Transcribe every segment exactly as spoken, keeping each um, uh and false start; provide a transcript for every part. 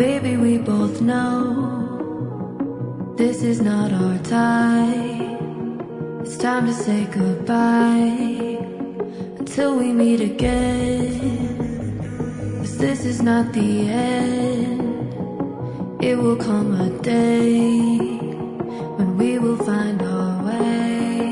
Baby, we both know this is not our time. It's time to say goodbye until we meet again. 'Cause this is not the end. It will come a day when we will find our way.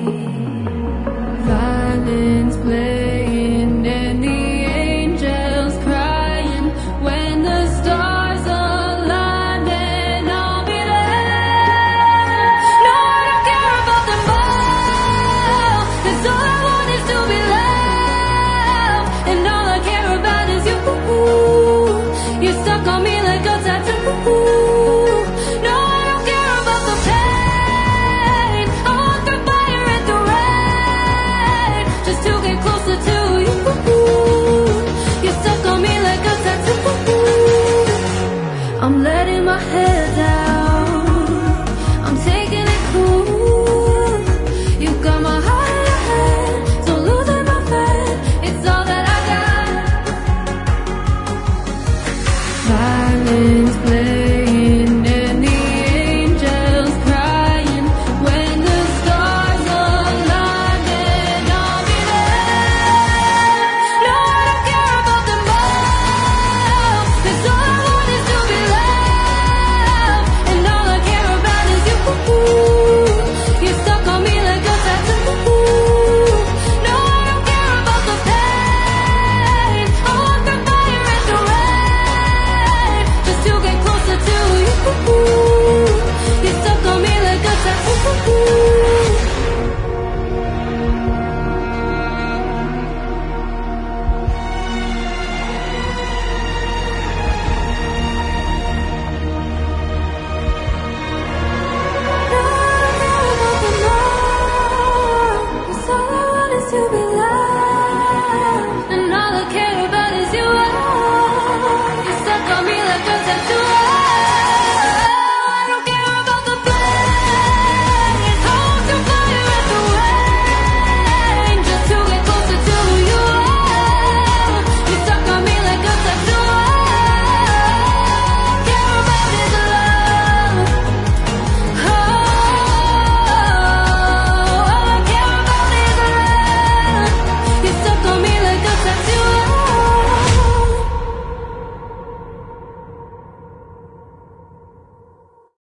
Violins playing and the angels crying. When the stars align, then I'll be there. No, I don't care about them all, 'cause all I want is to be loved. And all I care about is you. You're stuck on me like a tattoo. No, I don't care about the pain. I walk the fire and the rain just to get closer to you. You're stuck on me like a tattoo. I'm letting my hair down. I'm taking it cool. You got my heart in your hand, so losing my faith, it's all that I got. Violins play.